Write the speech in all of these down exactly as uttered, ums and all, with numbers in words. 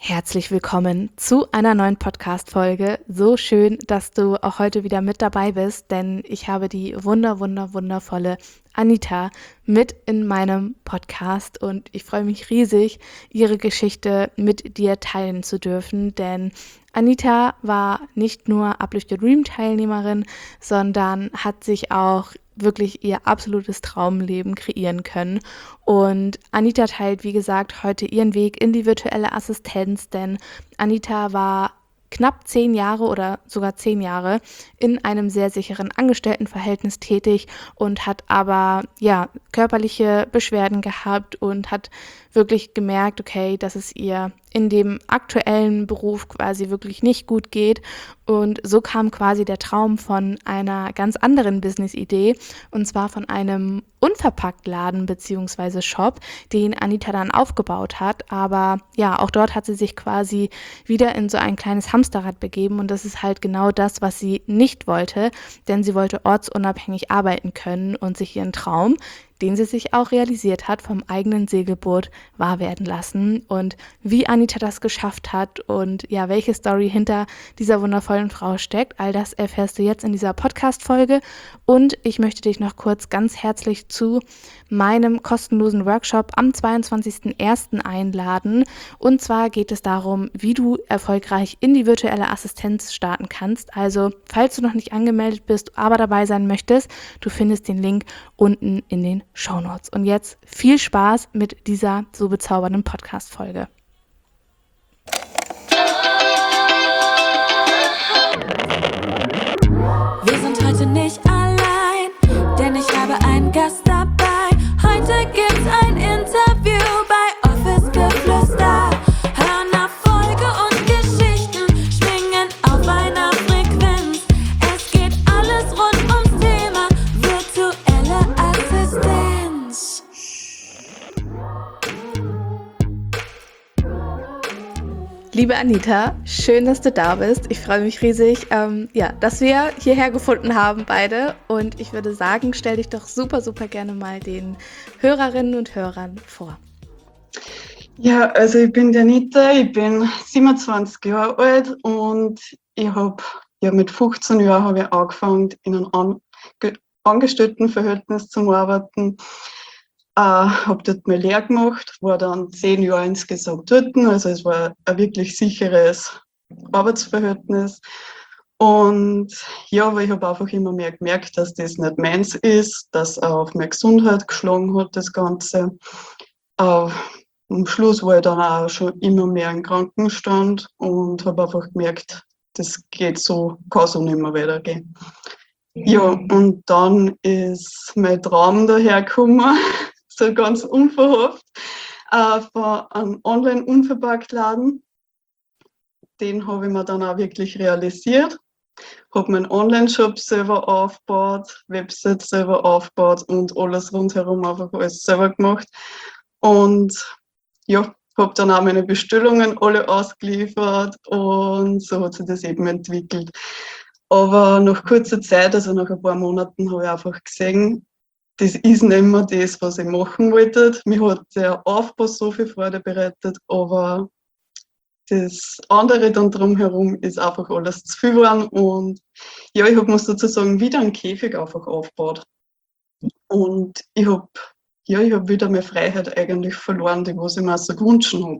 Herzlich willkommen zu einer neuen Podcast-Folge. So schön, dass du auch heute wieder mit dabei bist, denn ich habe die wunder, wunder, wundervolle Anita mit in meinem Podcast und ich freue mich riesig, ihre Geschichte mit dir teilen zu dürfen, denn Anita war nicht nur Uplift Your Dream Teilnehmerin, sondern hat sich auch wirklich ihr absolutes Traumleben kreieren können. Und Anita teilt, wie gesagt, heute ihren Weg in die virtuelle Assistenz, denn Anita war knapp zehn Jahre oder sogar zehn Jahre in einem sehr sicheren Angestelltenverhältnis tätig und hat aber ja körperliche Beschwerden gehabt und hat wirklich gemerkt, okay, dass es ihr in dem aktuellen Beruf quasi wirklich nicht gut geht. Und so kam quasi der Traum von einer ganz anderen Business-Idee, und zwar von einem Unverpacktladen bzw. Shop, den Anita dann aufgebaut hat. Aber ja, auch dort hat sie sich quasi wieder in so ein kleines Hamsterrad begeben und das ist halt genau das, was sie nicht wollte, denn sie wollte ortsunabhängig arbeiten können und sich ihren Traum, den sie sich auch realisiert hat, vom eigenen Segelboot wahr werden lassen. Und wie Anita das geschafft hat und ja, welche Story hinter dieser wundervollen Frau steckt, all das erfährst du jetzt in dieser Podcast-Folge. Und ich möchte dich noch kurz ganz herzlich zu meinem kostenlosen Workshop am zweiundzwanzigsten ersten einladen. Und zwar geht es darum, wie du erfolgreich in die virtuelle Assistenz starten kannst. Also, falls du noch nicht angemeldet bist, aber dabei sein möchtest, du findest den Link unten in den Shownotes. Und jetzt viel Spaß mit dieser so bezaubernden Podcast-Folge. Wir sind heute nicht allein, denn ich habe einen Gast dabei. Heute gibt's ein Interview bei Office Geflüster. Hören Erfolge und Geschichten, schwingen auf einer Frequenz. Es geht alles rund ums Thema virtuelle Assistenz. Liebe Anita, schön, dass du da bist. Ich freue mich riesig, ähm, ja, dass wir hierher gefunden haben, beide. Und ich würde sagen, stell dich doch super, super gerne mal den Hörerinnen und Hörern vor. Ja, also ich bin die Anita, ich bin siebenundzwanzig Jahre alt und ich habe ja mit fünfzehn Jahren habe ich angefangen, in einem Ange- Angestelltenverhältnis zu arbeiten. Äh, habe dort meine Lehre gemacht, war dann zehn Jahre insgesamt dort, also es war ein wirklich sicheres Arbeitsverhältnis. Und ja, aber ich habe einfach immer mehr gemerkt, dass das nicht meins ist, dass auch auf meine Gesundheit geschlagen hat, das Ganze. Äh, am Schluss war ich dann auch schon immer mehr im Krankenstand und habe einfach gemerkt, das geht so, kann so nicht mehr weitergehen. Ja, und dann ist mein Traum dahergekommen, so ganz unverhofft, äh, von einem Online-Unverpacktladen. Den habe ich mir dann auch wirklich realisiert. Habe meinen Online-Shop selber aufgebaut, Website selber aufgebaut und alles rundherum einfach alles selber gemacht. Und ja, habe dann auch meine Bestellungen alle ausgeliefert und so hat sich das eben entwickelt. Aber nach kurzer Zeit, also nach ein paar Monaten, habe ich einfach gesehen, das ist nicht mehr das, was ich machen wollte. Mir hat der Aufbau so viel Freude bereitet, aber das andere dann drumherum ist einfach alles zu viel geworden. Und ja, ich habe mir sozusagen wieder einen Käfig einfach aufgebaut. Und ich habe ja, ich habe wieder meine Freiheit eigentlich verloren, die was ich mir so gewünscht habe.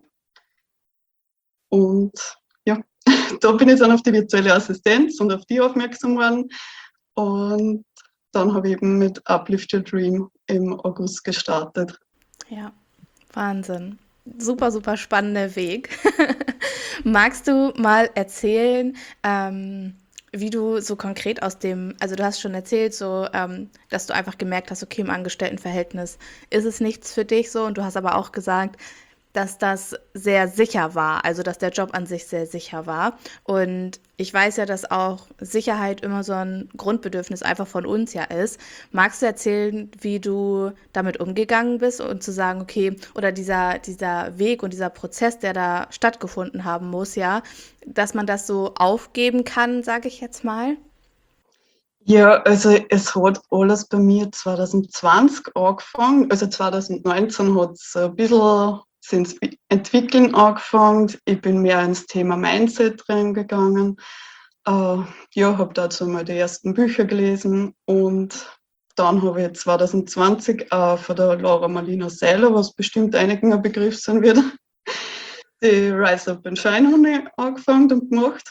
Und ja, da bin ich dann auf die virtuelle Assistenz und auf die aufmerksam geworden. Und dann habe ich eben mit Uplift Your Dream im August gestartet. Ja, Wahnsinn. Super, super spannender Weg. Magst du mal erzählen, ähm, wie du so konkret aus dem, also du hast schon erzählt, so, ähm, dass du einfach gemerkt hast, okay, im Angestelltenverhältnis ist es nichts für dich so, und du hast aber auch gesagt, dass das sehr sicher war, also dass der Job an sich sehr sicher war. Und ich weiß ja, dass auch Sicherheit immer so ein Grundbedürfnis einfach von uns ja ist. Magst du erzählen, wie du damit umgegangen bist und zu sagen, okay, oder dieser, dieser Weg und dieser Prozess, der da stattgefunden haben muss, ja, dass man das so aufgeben kann, sage ich jetzt mal? Ja, also es hat alles bei mir zwanzig zwanzig angefangen. Also zwanzig neunzehn hat es ein bisschen ins Entwickeln angefangen. Ich bin mehr ins Thema Mindset reingegangen. Äh, ja, habe dazu mal die ersten Bücher gelesen und dann habe ich zwanzig zwanzig äh, von der Laura Marlina Seiler, was bestimmt einigen ein Begriff sein wird, die Rise Up and Shine habe ich angefangen und gemacht.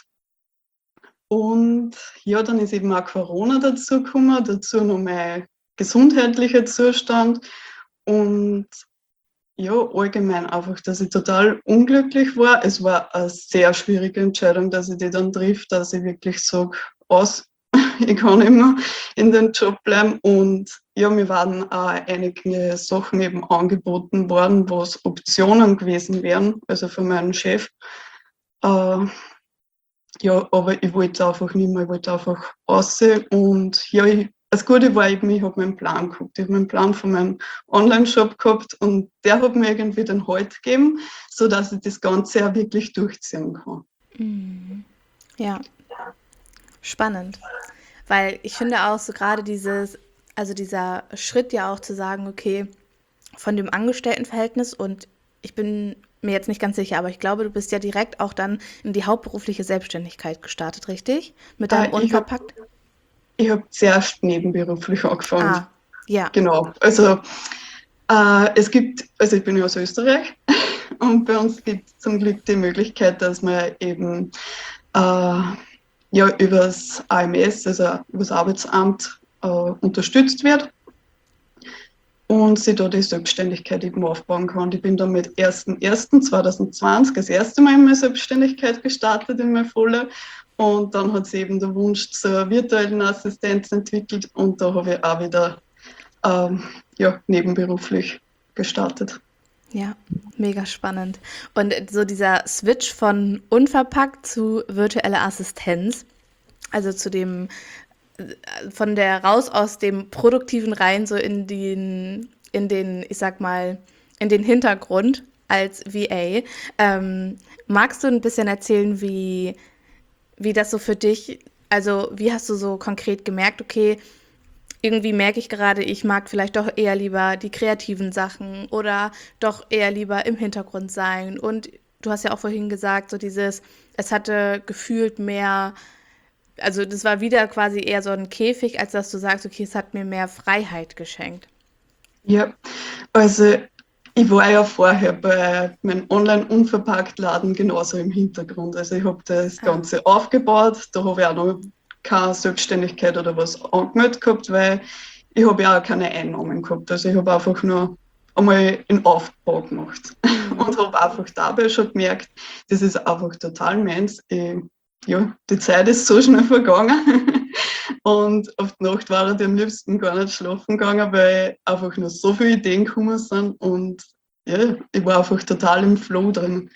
Und ja, dann ist eben auch Corona dazu gekommen, dazu noch mein gesundheitlicher Zustand und ja, allgemein einfach, dass ich total unglücklich war. Es war eine sehr schwierige Entscheidung, dass ich die dann trifft, dass ich wirklich sage, aus, ich kann immer in den Job bleiben. Und ja, mir waren auch einige Sachen eben angeboten worden, was Optionen gewesen wären, also von meinem Chef. Äh, ja, aber ich wollte einfach nicht mehr, ich wollte einfach aussehen. Und ja, ich, das Gute war eben, ich habe meinen Plan gehabt. Ich habe meinen Plan von meinem Online-Shop gehabt und der hat mir irgendwie den Halt gegeben, sodass ich das Ganze auch wirklich durchziehen kann. Mhm. Ja, spannend. Weil ich finde auch so gerade dieses, also dieser Schritt ja auch zu sagen, okay, von dem Angestelltenverhältnis und ich bin mir jetzt nicht ganz sicher, aber ich glaube, du bist ja direkt auch dann in die hauptberufliche Selbstständigkeit gestartet, richtig? Mit deinem Äh, ich habe Unverpackt? ich hab zuerst nebenberuflich angefangen. Ah, ja. Genau. Also äh, es gibt, also ich bin ja aus Österreich und bei uns gibt es zum Glück die Möglichkeit, dass man eben äh, ja, über das A M S, also über das Arbeitsamt, äh, unterstützt wird und sich da die Selbstständigkeit eben aufbauen kann. Ich bin dann mit ersten ersten zweitausendzwanzig das erste Mal in meine Selbstständigkeit gestartet, in meine volle. Und dann hat sich eben der Wunsch zur virtuellen Assistenz entwickelt und da habe ich auch wieder ähm, ja, nebenberuflich gestartet. Ja, mega spannend. Und so dieser Switch von unverpackt zu virtueller Assistenz, also zu dem, äh, von der raus aus dem Produktiven rein, so in den, in den, ich sag mal, in den Hintergrund als V A. Ähm, magst du ein bisschen erzählen, wie, wie das so für dich, also wie hast du so konkret gemerkt, okay, irgendwie merke ich gerade, ich mag vielleicht doch eher lieber die kreativen Sachen oder doch eher lieber im Hintergrund sein. Und du hast ja auch vorhin gesagt, so dieses, es hatte gefühlt mehr, also das war wieder quasi eher so ein Käfig, als dass du sagst, okay, es hat mir mehr Freiheit geschenkt. Ja, also ich war ja vorher bei meinem Online-Unverpackt-Laden genauso im Hintergrund. Also ich habe das Ah, Ganze aufgebaut, da habe ich auch noch keine Selbstständigkeit oder was angemeldet gehabt, weil ich habe ja auch keine Einnahmen gehabt. Also ich habe einfach nur einmal einen Aufbau gemacht mhm. und habe einfach dabei schon gemerkt, das ist einfach total meins. Ich, ja, die Zeit ist so schnell vergangen. Und auf die Nacht war ich am liebsten gar nicht schlafen gegangen, weil einfach nur so viele Ideen gekommen sind und ja, ich war einfach total im Flow drin.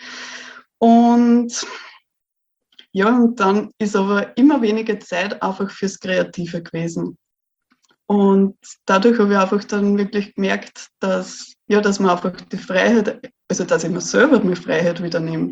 Und ja, und dann ist aber immer weniger Zeit einfach fürs Kreative gewesen. Und dadurch habe ich einfach dann wirklich gemerkt, dass, ja, dass man einfach die Freiheit, also dass ich mir selber die Freiheit wieder nehme.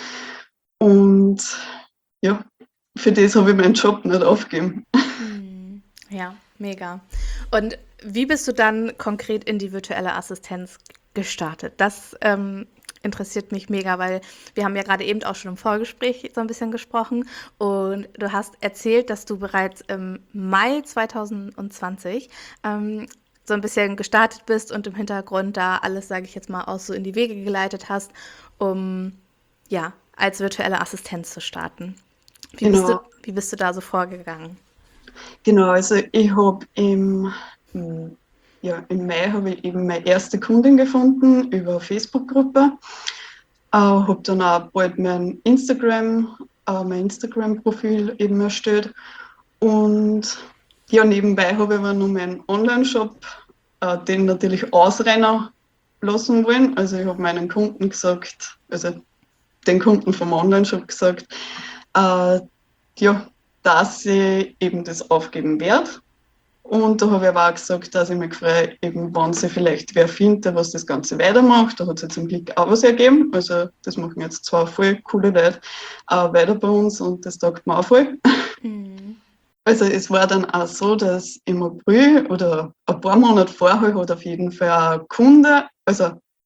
Und ja, für das habe ich meinen Job nicht aufgegeben. Hm. Ja, mega. Und wie bist du dann konkret in die virtuelle Assistenz gestartet? Das ähm, interessiert mich mega, weil wir haben ja gerade eben auch schon im Vorgespräch so ein bisschen gesprochen und du hast erzählt, dass du bereits im Mai zwanzig zwanzig ähm, so ein bisschen gestartet bist und im Hintergrund da alles, sage ich jetzt mal, auch so in die Wege geleitet hast, um ja, als virtuelle Assistenz zu starten. Wie bist du, Genau. wie bist du da so vorgegangen? Genau, also ich habe im, hm, ja, im Mai habe ich eben meine erste Kundin gefunden über eine Facebook-Gruppe. Äh, habe dann auch bald mein Instagram, äh, mein Instagram-Profil eben erstellt. Und ja, nebenbei habe ich aber noch meinen Online-Shop, äh, den natürlich ausrennen lassen wollen. Also ich habe meinen Kunden gesagt, also den Kunden vom Online-Shop gesagt, äh, ja, dass ich eben das aufgeben werde. Und da habe ich aber auch gesagt, dass ich mich freue, eben, wenn sie vielleicht wer findet, der was das Ganze weitermacht. Da hat es jetzt zum Glück auch was ergeben. Also das machen jetzt zwei voll coole Leute auch weiter bei uns und das taugt mir auch voll. Mhm. Also es war dann auch so, dass im April oder ein paar Monate vorher hat auf jeden Fall ein Kunde, also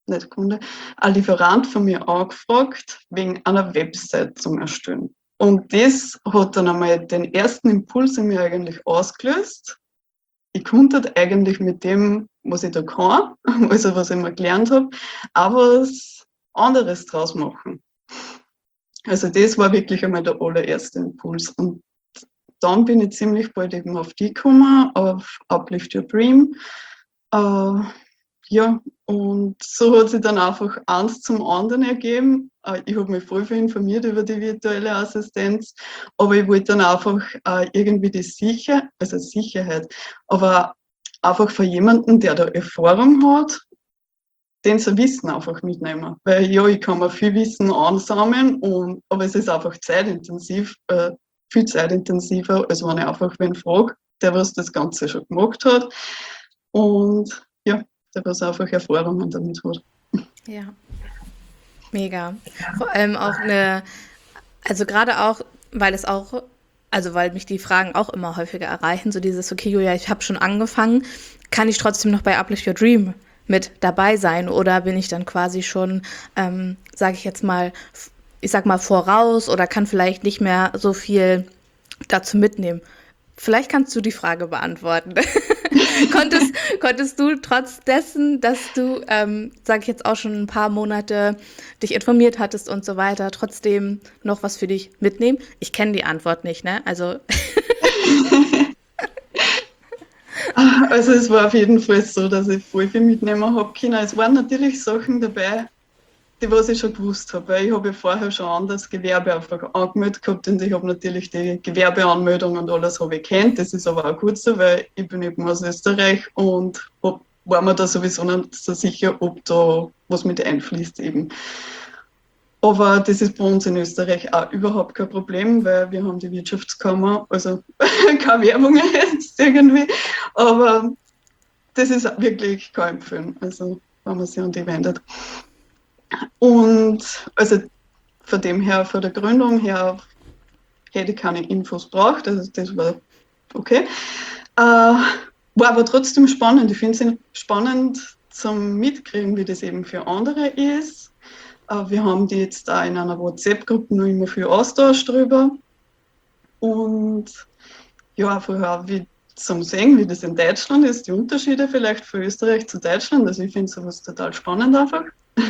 nicht Kunde, ein Lieferant von mir angefragt, wegen einer Website zum Erstellen. Und das hat dann einmal den ersten Impuls in mir eigentlich ausgelöst. Ich konnte eigentlich mit dem, was ich da kann, also was ich mir gelernt habe, auch was anderes draus machen. Also das war wirklich einmal der allererste Impuls. Und dann bin ich ziemlich bald eben auf die gekommen, auf Uplift Your Dream. Äh, ja, und so hat sich dann einfach eins zum anderen ergeben. Äh, ich habe mich voll viel informiert über die virtuelle Assistenz, aber ich wollte dann einfach äh, irgendwie die Sicherheit, also Sicherheit, aber einfach von jemandem, der da Erfahrung hat, den so Wissen einfach mitnehmen. Weil ja, ich kann mir viel Wissen ansammeln, und, aber es ist einfach zeitintensiv, äh, viel zeitintensiver, als wenn ich einfach wen frage, der was das Ganze schon gemacht hat. Und ja, der was einfach Erfahrungen damit hat. Ja, mega. Vor allem auch eine, also gerade auch, weil es auch, also weil mich die Fragen auch immer häufiger erreichen, so dieses, okay, Julia, ich habe schon angefangen, kann ich trotzdem noch bei Uplift Your Dream mit dabei sein, oder bin ich dann quasi schon, ähm, sage ich jetzt mal, ich sag mal voraus, oder kann vielleicht nicht mehr so viel dazu mitnehmen? Vielleicht kannst du die Frage beantworten. konntest, konntest du trotz dessen, dass du, ähm, sage ich jetzt auch schon ein paar Monate dich informiert hattest und so weiter, trotzdem noch was für dich mitnehmen? Ich kenne die Antwort nicht, ne? Also Also es war auf jeden Fall so, dass ich voll viel mitnehmen habe können. Es waren natürlich Sachen dabei, die was ich schon gewusst habe, weil ich habe ja vorher schon anders Gewerbe einfach angemeldet gehabt, und ich habe natürlich die Gewerbeanmeldung und alles habe ich kennt. Das ist aber auch gut so, weil ich bin eben aus Österreich und hab, war mir da sowieso nicht so sicher, ob da was mit einfließt eben. Aber das ist bei uns in Österreich auch überhaupt kein Problem, weil wir haben die Wirtschaftskammer, also keine Werbung jetzt irgendwie, aber das ist wirklich kein Empfehlen, also wenn man sich an die wendet. Und also von dem her, von der Gründung her, hätte ich keine Infos braucht, also das war okay. Äh, war aber trotzdem spannend. Ich finde es spannend zum Mitkriegen, wie das eben für andere ist. Äh, wir haben die jetzt auch in einer WhatsApp-Gruppe noch immer viel Austausch drüber. Und ja, vorher wie zum Sehen, wie das in Deutschland ist, die Unterschiede vielleicht von Österreich zu Deutschland. Also ich finde sowas total spannend einfach.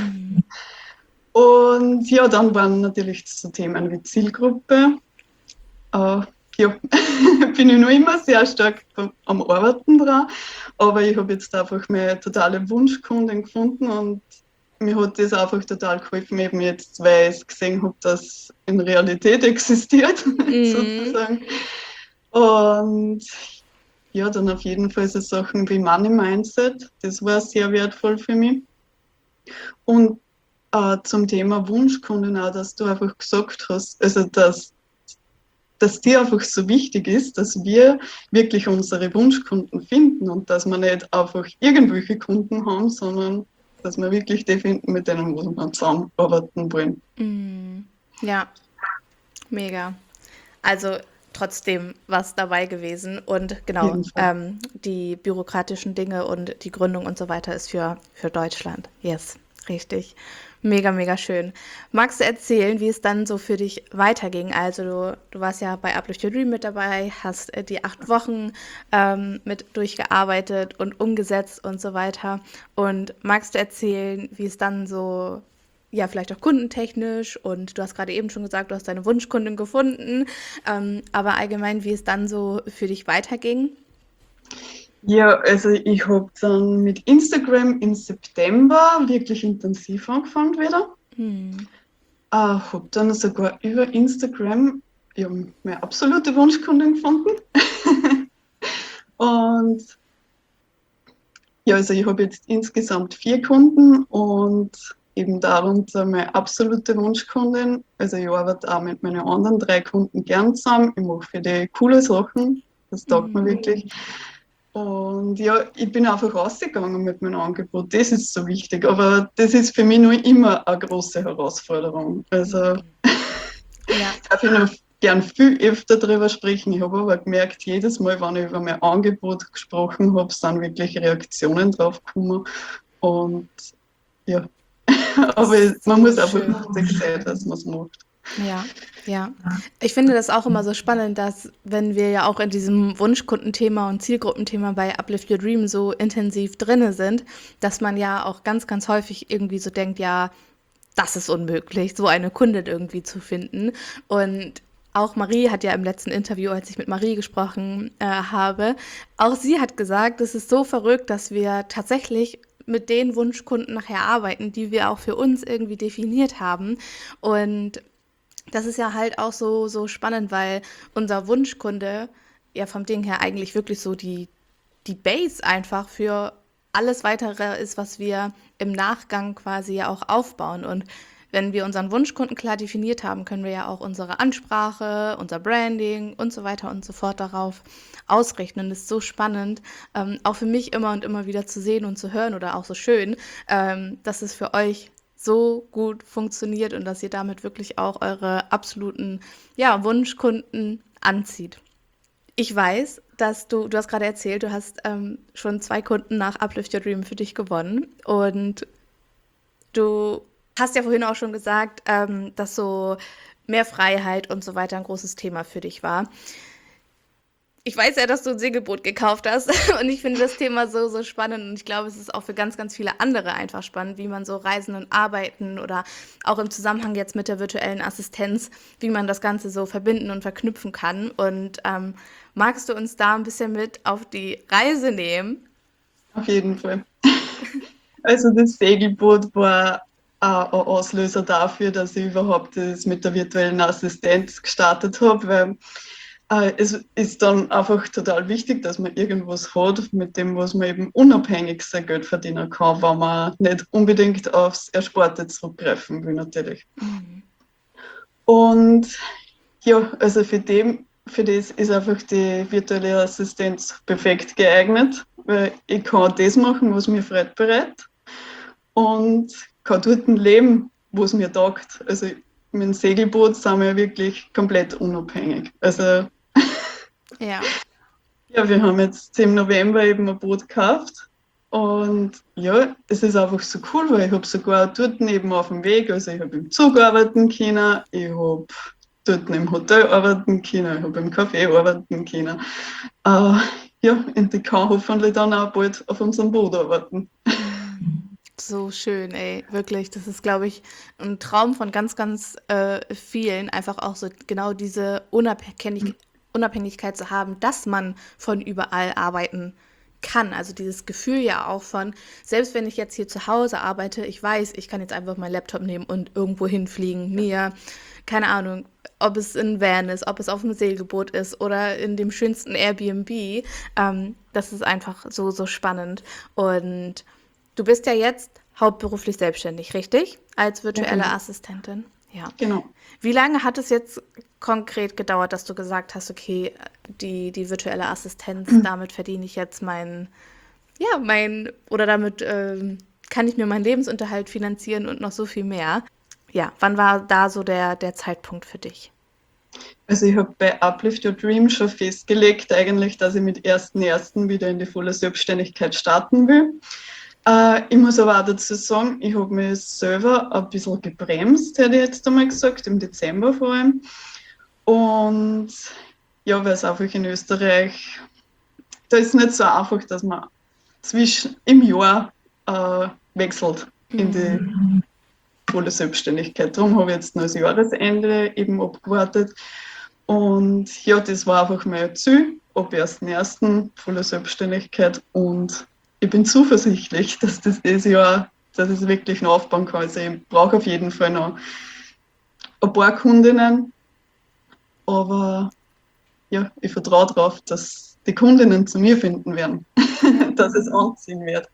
Und ja, dann waren natürlich so Themen wie Zielgruppe. Äh, ja, bin ich noch immer sehr stark am Arbeiten dran, aber ich habe jetzt einfach meine totale Wunschkundin gefunden, und mir hat das einfach total geholfen, eben jetzt, weil ich gesehen habe, dass in Realität existiert, Mhm. sozusagen. Und ja, dann auf jeden Fall so Sachen wie Money Mindset, das war sehr wertvoll für mich. Und äh, zum Thema Wunschkunden auch, dass du einfach gesagt hast, also dass, dass dir einfach so wichtig ist, dass wir wirklich unsere Wunschkunden finden und dass wir nicht einfach irgendwelche Kunden haben, sondern dass wir wirklich die finden, mit denen wir zusammenarbeiten wollen. Mhm. Ja, mega. Also trotzdem was dabei gewesen, und Auf genau, jeden Fall. ähm, die bürokratischen Dinge und die Gründung und so weiter ist für, für Deutschland. Yes, richtig. Mega, mega schön. Magst du erzählen, wie es dann so für dich weiterging? Also du, du warst ja bei Uplift Your Dream mit dabei, hast äh, die acht Wochen ähm, mit durchgearbeitet und umgesetzt und so weiter. Und magst du erzählen, wie es dann so, ja, vielleicht auch kundentechnisch, und du hast gerade eben schon gesagt, du hast deine Wunschkundin gefunden, ähm, aber allgemein, wie es dann so für dich weiterging? Ja, also ich habe dann mit Instagram im September wirklich intensiv angefangen wieder. Hm. Äh, habe dann sogar über Instagram ja, meine absolute Wunschkundin gefunden. Und ja, also ich habe jetzt insgesamt vier Kunden und eben darunter meine absolute Wunschkundin. Also ich arbeite auch mit meinen anderen drei Kunden gern zusammen. Ich mache für die coole Sachen. Das taugt mir Mhm. wirklich. Und ja, ich bin einfach rausgegangen mit meinem Angebot. Das ist so wichtig. Aber das ist für mich nur immer eine große Herausforderung. Also Ja. darf ich noch gern viel öfter darüber sprechen. Ich habe aber gemerkt, jedes Mal, wenn ich über mein Angebot gesprochen habe, sind wirklich Reaktionen drauf gekommen. Und ja. Aber So man muss einfach schön. mutig sein, dass man es macht. Ja, ja. Ich finde das auch immer so spannend, dass wenn wir ja auch in diesem Wunschkundenthema und Zielgruppenthema bei Uplift Your Dream so intensiv drinne sind, dass man ja auch ganz, ganz häufig irgendwie so denkt, ja, das ist unmöglich, so eine Kundin irgendwie zu finden. Und auch Marie hat ja im letzten Interview, als ich mit Marie gesprochen äh, habe, auch sie hat gesagt, es ist so verrückt, dass wir tatsächlich mit den Wunschkunden nachher arbeiten, die wir auch für uns irgendwie definiert haben. Und das ist ja halt auch so, so spannend, weil unser Wunschkunde ja vom Ding her eigentlich wirklich so die, die Base einfach für alles weitere ist, was wir im Nachgang quasi ja auch aufbauen. Und wenn wir unseren Wunschkunden klar definiert haben, können wir ja auch unsere Ansprache, unser Branding und so weiter und so fort darauf ausrichten. Und es ist so spannend, ähm, auch für mich immer und immer wieder zu sehen und zu hören oder auch so schön, ähm, dass es für euch so gut funktioniert und dass ihr damit wirklich auch eure absoluten, ja, Wunschkunden anzieht. Ich weiß, dass du, du hast gerade erzählt, du hast ähm, schon zwei Kunden nach Uplift Your Dream für dich gewonnen und du hast ja vorhin auch schon gesagt, ähm, dass so mehr Freiheit und so weiter ein großes Thema für dich war. Ich weiß ja, dass du ein Segelboot gekauft hast und ich finde das Thema so, so spannend und ich glaube, es ist auch für ganz, ganz viele andere einfach spannend, wie man so Reisen und Arbeiten oder auch im Zusammenhang jetzt mit der virtuellen Assistenz, wie man das Ganze so verbinden und verknüpfen kann. Und ähm, magst du uns da ein bisschen mit auf die Reise nehmen? Auf jeden Fall. Also das Segelboot war auch ein Auslöser dafür, dass ich überhaupt das mit der virtuellen Assistenz gestartet habe, weil äh, es ist dann einfach total wichtig, dass man irgendwas hat, mit dem, was man eben unabhängig sein Geld verdienen kann, wenn man nicht unbedingt aufs Ersparte zurückgreifen will natürlich. Mhm. Und ja, also für, dem, für das ist einfach die virtuelle Assistenz perfekt geeignet, weil ich kann das machen, was mir Freude bereitet und kann dort leben, wo es mir taugt. Also mit dem Segelboot sind wir wirklich komplett unabhängig. Also Ja, ja, wir haben jetzt im November eben ein Boot gekauft und ja, es ist einfach so cool, weil ich habe sogar dort eben auf dem Weg, also ich habe im Zug arbeiten können, ich habe dort im Hotel arbeiten können, ich habe im Café arbeiten können. Äh, ja, und ich kann hoffentlich dann auch bald auf unserem Boot arbeiten. so schön, ey, wirklich. Das ist, glaube ich, ein Traum von ganz, ganz äh, vielen, einfach auch so genau diese Unabhängig Unabhängigkeit zu haben, dass man von überall arbeiten kann. Also dieses Gefühl ja auch von, selbst wenn ich jetzt hier zu Hause arbeite, ich weiß, ich kann jetzt einfach meinen Laptop nehmen und irgendwo hinfliegen, mir, keine Ahnung, ob es in Van ist, ob es auf einem Segelboot ist oder in dem schönsten Airbnb. Ähm, das ist einfach so, so spannend. Und du bist ja jetzt hauptberuflich selbstständig, richtig? Als Ja, virtuelle genau. Assistentin. Ja. Genau. Wie lange hat es jetzt konkret gedauert, dass du gesagt hast, okay, die, die virtuelle Assistenz, damit verdiene ich jetzt mein, ja, mein, oder damit ähm, kann ich mir meinen Lebensunterhalt finanzieren und noch so viel mehr. Ja, wann war da so der, der Zeitpunkt für dich? Also ich habe bei Uplift Your Dream schon festgelegt, eigentlich, dass ich mit ersten ersten wieder in die volle Selbstständigkeit starten will. Äh, ich muss aber auch dazu sagen, ich habe mich selber ein bisschen gebremst, hätte ich jetzt einmal gesagt, im Dezember vor allem. Und ja, weil es einfach in Österreich, da ist es nicht so einfach, dass man zwischen im Jahr äh, wechselt in die volle Selbstständigkeit. Darum habe ich jetzt noch das Jahresende eben abgewartet. Und ja, das war einfach mein Ziel, ab ersten ersten volle Selbstständigkeit. Und ich bin zuversichtlich, dass das dieses Jahr, dass ich es wirklich noch aufbauen kann. Also ich brauche auf jeden Fall noch ein paar Kundinnen, aber ja, ich vertraue darauf, dass die Kundinnen zu mir finden werden, dass es anziehen wird.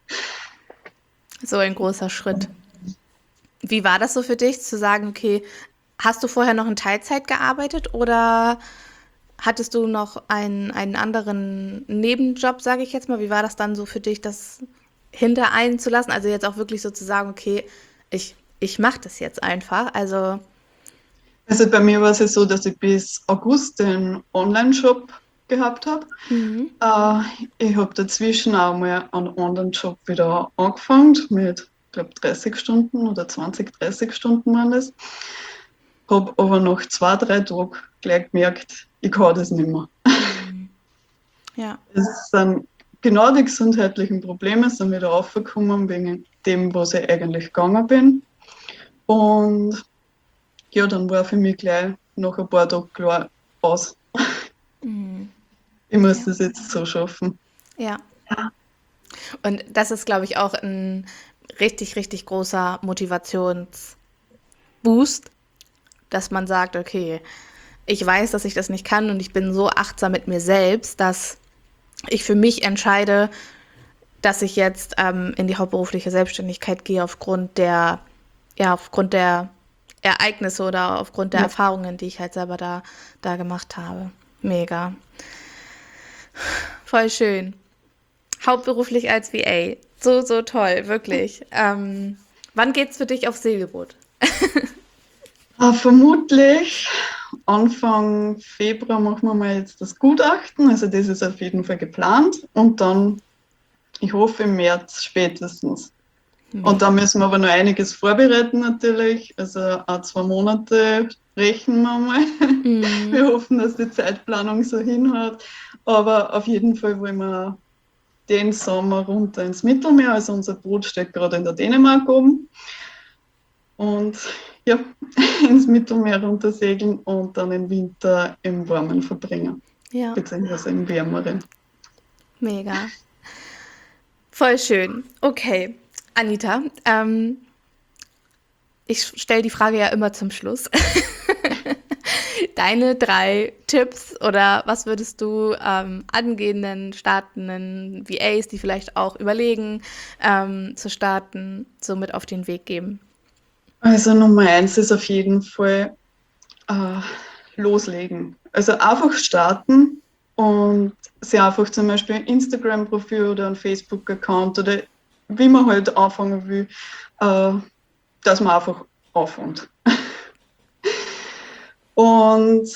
So ein großer Schritt. Wie war das so für dich, zu sagen, okay, hast du vorher noch in Teilzeit gearbeitet oder hattest du noch einen, einen anderen Nebenjob, sage ich jetzt mal? Wie war das dann so für dich, das hinter einen zu lassen? Also jetzt auch wirklich so zu sagen, okay, ich, ich mache das jetzt einfach. Also, Also bei mir war es ja so, dass ich bis August den Online-Shop gehabt habe. mhm. Äh, ich habe dazwischen auch mal einen anderen Job wieder angefangen mit glaube dreißig Stunden oder zwanzig, dreißig Stunden waren das. Habe aber nach zwei, drei Tagen gleich gemerkt, ich kann das nicht mehr. Ja. Es sind genau die gesundheitlichen Probleme sind wieder aufgekommen wegen dem, was ich eigentlich gegangen bin. Und ja, dann war für mich gleich nach ein paar Tagen klar aus. Mhm. Ich muss Ja. das jetzt so schaffen. Ja. Und das ist, glaube ich, auch ein richtig, richtig großer Motivationsboost, dass man sagt, okay, ich weiß, dass ich das nicht kann und ich bin so achtsam mit mir selbst, dass ich für mich entscheide, dass ich jetzt ähm, in die hauptberufliche Selbstständigkeit gehe aufgrund der, ja, aufgrund der Ereignisse oder aufgrund der Ja. Erfahrungen, die ich halt selber da, da gemacht habe. Mega. Voll schön. Hauptberuflich als V A. So, so toll, wirklich. Ähm, wann geht's für dich aufs Segelboot? Äh, vermutlich Anfang Februar machen wir mal jetzt das Gutachten. Also das ist auf jeden Fall geplant. Und dann, ich hoffe, im März spätestens. Und da müssen wir aber noch einiges vorbereiten natürlich. Also auch zwei Monate rechnen wir mal. Mhm. Wir hoffen, dass die Zeitplanung so hinhaut. Aber auf jeden Fall wollen wir den Sommer runter ins Mittelmeer. Also unser Boot steht gerade in der Dänemark oben. Und ja, ins Mittelmeer runter segeln und dann den Winter im Warmen verbringen. Ja, Beziehungsweise im Wärmeren. mega. Voll schön. Okay, Anita, ähm, ich stelle die Frage ja immer zum Schluss. Deine drei Tipps oder was würdest du ähm, angehenden, startenden V As, die vielleicht auch überlegen, ähm, zu starten, so mit auf den Weg geben? Also Nummer eins ist auf jeden Fall äh, loslegen. Also einfach starten und sich einfach zum Beispiel ein Instagram-Profil oder ein Facebook-Account oder wie man halt anfangen will, äh, dass man einfach anfängt. Und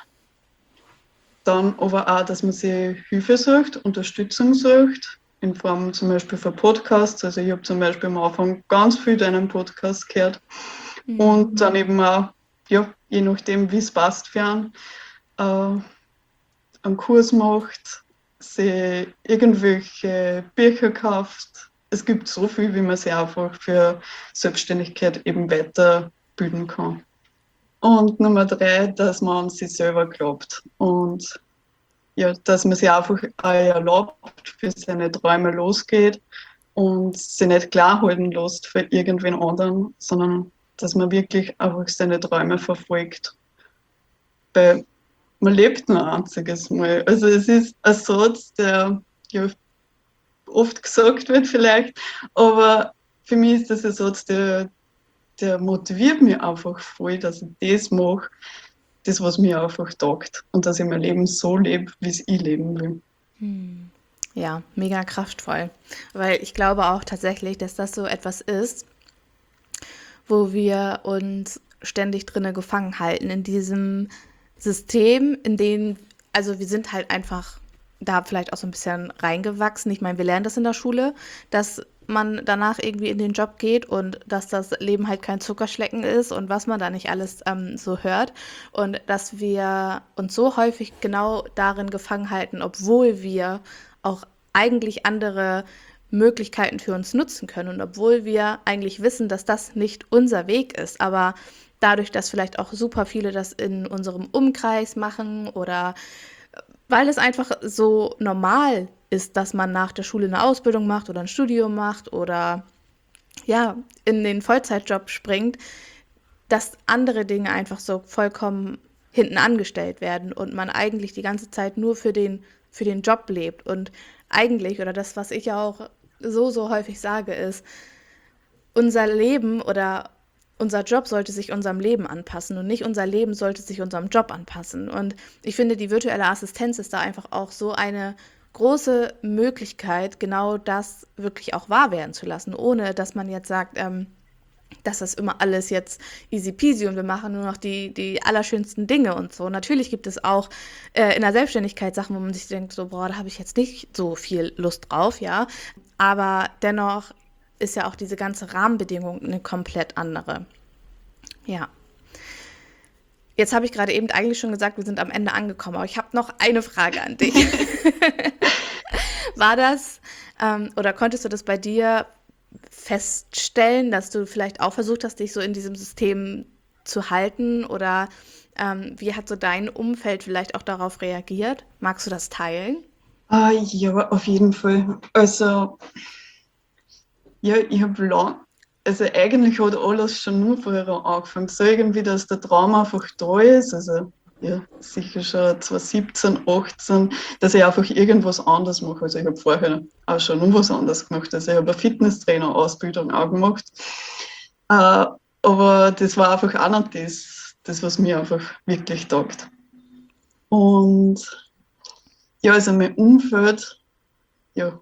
dann aber auch, dass man sich Hilfe sucht, Unterstützung sucht, in Form zum Beispiel von Podcasts. Also ich habe zum Beispiel am Anfang ganz viel deinen Podcast gehört. Mhm. Und dann eben auch, ja, je nachdem, wie es passt für einen, äh, einen Kurs macht, sich irgendwelche Bücher kauft. Es gibt so viel, wie man sich einfach für Selbstständigkeit eben weiterbilden kann. Und Nummer drei, dass man an sich selber glaubt und ja, dass man sich einfach auch erlaubt, für seine Träume losgeht und sie nicht klar halten lässt für irgendwen anderen, sondern dass man wirklich einfach seine Träume verfolgt. Weil man lebt nur ein einziges Mal. Also es ist ein Satz, der ja oft gesagt wird vielleicht, aber für mich ist das ein Satz, der, der motiviert mich einfach voll, dass ich das mache, das, was mir einfach taugt und dass ich mein Leben so lebe, wie es ich leben will. Hm. Ja, mega kraftvoll. Weil ich glaube auch tatsächlich, dass das so etwas ist, wo wir uns ständig drinne gefangen halten, in diesem System, in dem, also wir sind halt einfach da vielleicht auch so ein bisschen reingewachsen. Ich meine, wir lernen das in der Schule, dass man danach irgendwie in den Job geht und dass das Leben halt kein Zuckerschlecken ist und was man da nicht alles ähm, so hört. Und dass wir uns so häufig genau darin gefangen halten, obwohl wir auch eigentlich andere Möglichkeiten für uns nutzen können und obwohl wir eigentlich wissen, dass das nicht unser Weg ist, aber dadurch, dass vielleicht auch super viele das in unserem Umkreis machen oder weil es einfach so normal ist, dass man nach der Schule eine Ausbildung macht oder ein Studium macht oder ja, in den Vollzeitjob springt, dass andere Dinge einfach so vollkommen hinten angestellt werden und man eigentlich die ganze Zeit nur für den, für den Job lebt. Und eigentlich, oder das, was ich auch so, so häufig sage, ist, unser Leben oder unser Job sollte sich unserem Leben anpassen und nicht unser Leben sollte sich unserem Job anpassen. Und ich finde, die virtuelle Assistenz ist da einfach auch so eine große Möglichkeit, genau das wirklich auch wahr werden zu lassen, ohne dass man jetzt sagt, ähm, dass das immer alles jetzt easy peasy und wir machen nur noch die, die allerschönsten Dinge und so. Natürlich gibt es auch äh, in der Selbstständigkeit Sachen, wo man sich denkt, so, boah, da habe ich jetzt nicht so viel Lust drauf, ja. Aber dennoch ist ja auch diese ganze Rahmenbedingung eine komplett andere. Ja. Jetzt habe ich gerade eben eigentlich schon gesagt, wir sind am Ende angekommen, aber ich habe noch eine Frage an dich. War das ähm, oder konntest du das bei dir feststellen, dass du vielleicht auch versucht hast, dich so in diesem System zu halten, oder ähm, wie hat so dein Umfeld vielleicht auch darauf reagiert? Magst du das teilen? Ah, ja, auf jeden Fall. Also, ja, ich habe lang, also eigentlich hat alles schon nur früher angefangen. So irgendwie, dass der Traum einfach da ist. Also, ja, sicher schon zwanzig siebzehn, achtzehn, dass ich einfach irgendwas anderes mache. Also, ich habe vorher auch schon noch was anderes gemacht. Also, ich habe eine Fitnesstrainer-Ausbildung auch gemacht. Äh, aber das war einfach auch nicht das, das, was mir einfach wirklich taugt. Und ja, also mein Umfeld, ja.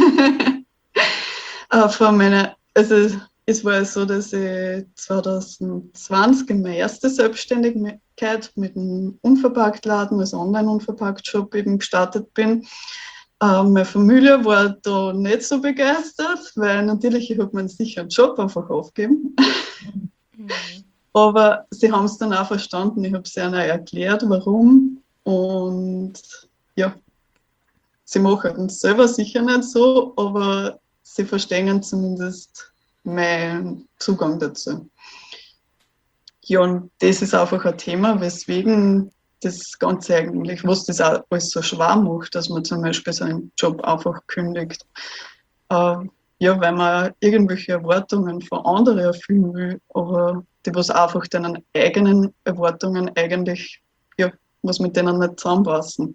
äh, von meiner, also es war so, dass ich zwanzig zwanzig in meine erste Selbstständigkeit mit einem Unverpacktladen, also Online-Unverpackt-Shop eben gestartet bin. Äh, meine Familie war da nicht so begeistert, weil natürlich, ich habe meinen sicheren Job einfach aufgegeben. Mhm. Aber sie haben es dann auch verstanden, ich habe es ihnen erklärt, warum. Und ja, sie machen es selber sicher nicht so, aber sie verstehen zumindest meinen Zugang dazu. Ja, und das ist einfach ein Thema, weswegen das Ganze eigentlich, was das auch alles so schwer macht, dass man zum Beispiel seinen Job einfach kündigt. Äh, ja, weil man irgendwelche Erwartungen von anderen erfüllen will, aber die, was einfach deinen eigenen Erwartungen eigentlich, ja, was mit denen nicht zusammenpassen.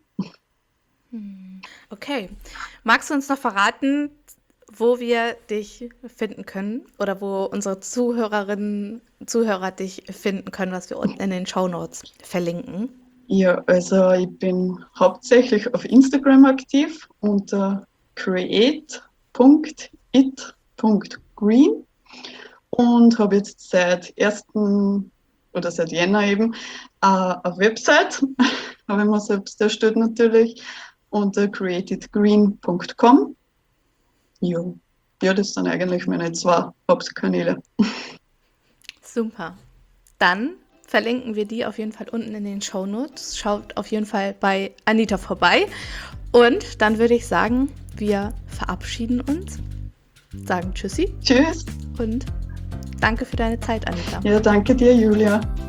Okay. Magst du uns noch verraten, wo wir dich finden können oder wo unsere Zuhörerinnen und Zuhörer dich finden können, was wir unten in den Shownotes verlinken? Ja, also ich bin hauptsächlich auf Instagram aktiv unter create punkt it punkt green und habe jetzt seit ersten oder seit Jänner eben äh, eine Website, habe ich mir selbst erstellt natürlich, unter created green punkt com. Ja. ja, das sind eigentlich meine zwei Hauptkanäle. Super. Dann verlinken wir die auf jeden Fall unten in den Shownotes. Schaut auf jeden Fall bei Anita vorbei. Und dann würde ich sagen, wir verabschieden uns, sagen Tschüssi. Tschüss. Und danke für deine Zeit, Anita. Ja, danke dir, Julia.